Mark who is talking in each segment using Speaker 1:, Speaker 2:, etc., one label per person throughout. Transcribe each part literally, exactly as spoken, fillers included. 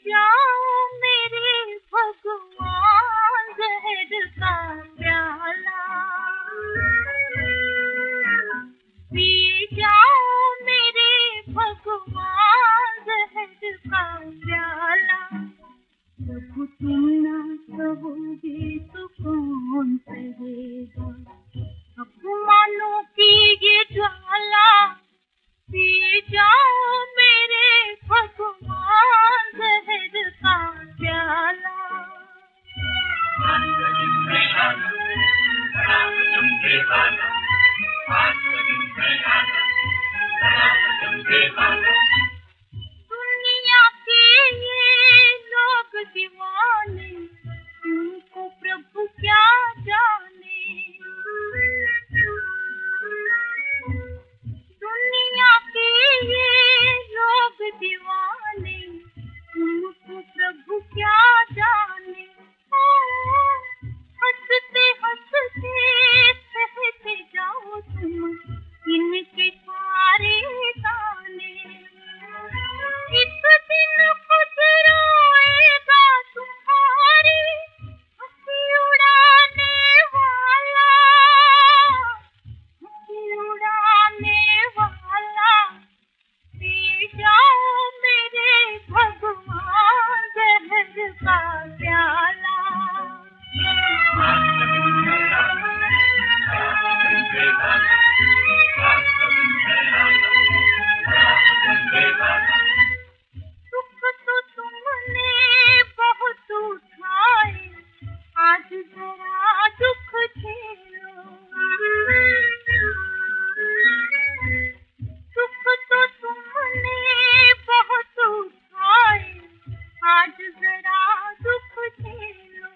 Speaker 1: जाओ मेरे भगवान जहर का प्याला, पी जाओ मेरे भगवान जहर का प्याला। प्रभु तुम ना कहोगे तो कौन सहेगा अपमानों की ये ज्वाला, पी जाओ मेरे भगवान जहर का प्याला। दुनिया के ये लोग दीवाने, उनको प्रभु क्या जाने। दुनिया के ये लोग दीवाने, उनको प्रभु क्या जाने। हंसते हंसते सहते जाओ तुम इनके सारे गाने। इस दिन खुद रोएगा तुम्हारी हंसी उड़ाने वाला, हंसी उड़ाने वाला। पी जाओ मेरे भगवान जहर का प्याला। सुख तो तुमने बहुत उठाए, आज जरा दुख झेलो। सुख तो तुमने बहुत उठाए, आज जरा दुख झेलो।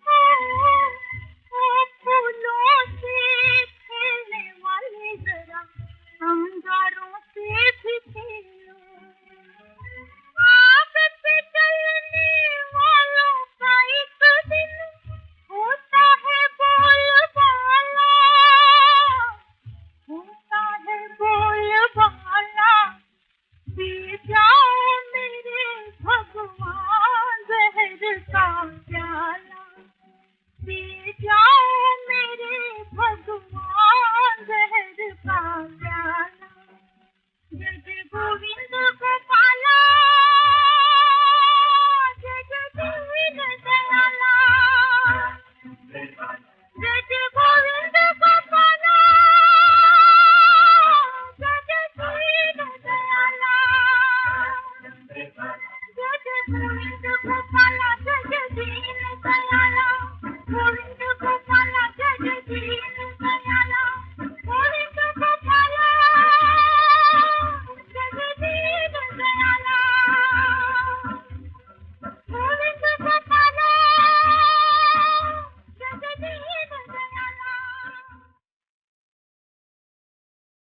Speaker 1: ओ फूलों से खेलने वाले जरा अंगारों से भी खेलो। आग पे चलने वालों का एक दिन होता है बोलबाला, होता है बोलबाला। पी जाओ मेरे भगवान जहर का प्याला, पी जाओ मेरे भगवान जहर का प्याला। जय जय गोविंद गोपाला, जय जय गोविंद दयाला। जय जय गोविंद गोपाला, जय जय गोविंद दयाला। जय जय गोविंद